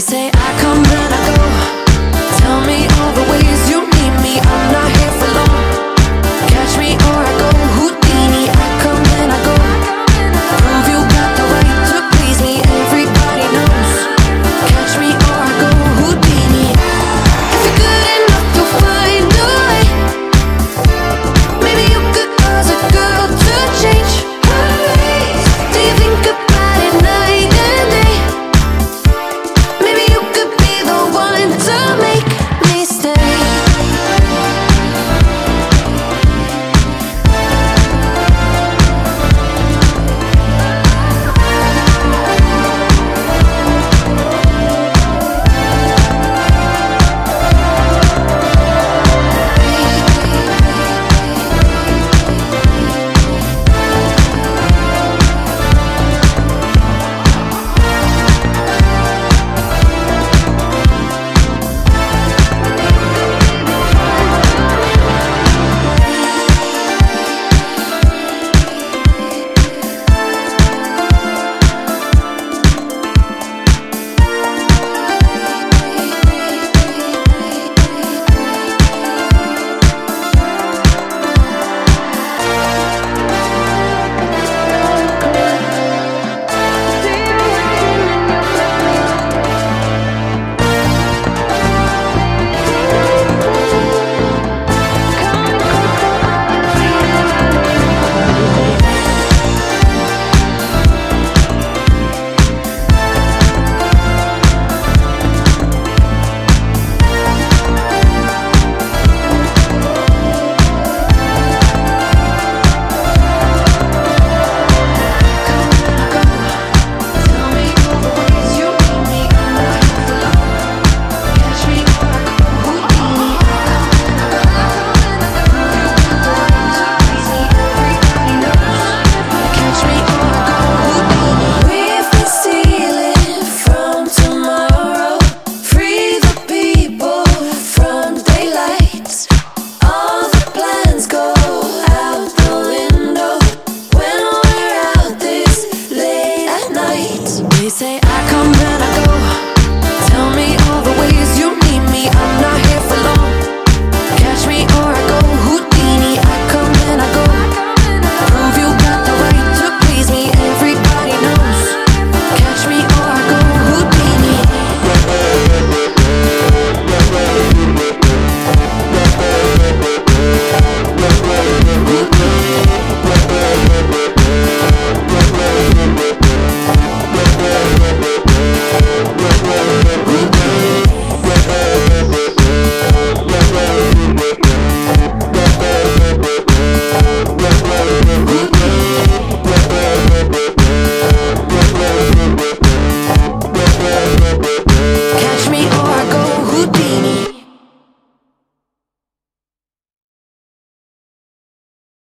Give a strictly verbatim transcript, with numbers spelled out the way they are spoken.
say I come and I go. Tell me all the ways you need me. I'm not here for long. Catch me or I go Houdini. I come and I go. Prove you got the right to please me. Everybody knows. Catch me or I go Houdini. If you're good enough to find a way, maybe you could cause a girl to change her ways. Do you think about it night and day? Maybe you could be the one to make me stay. They say I come and I go. Tell me all the